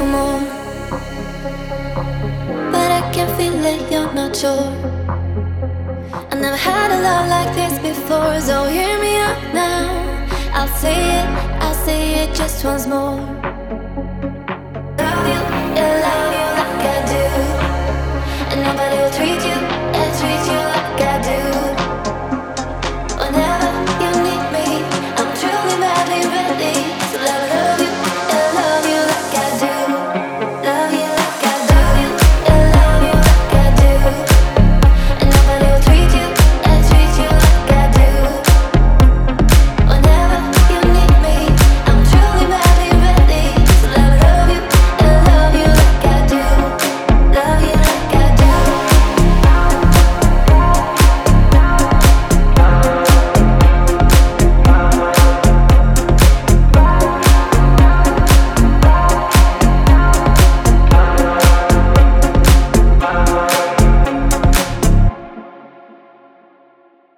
for more, but I can feel it, you're not sure. I never had a love like this before, so hear me out now. I'll say it just once more. Love you, yeah, love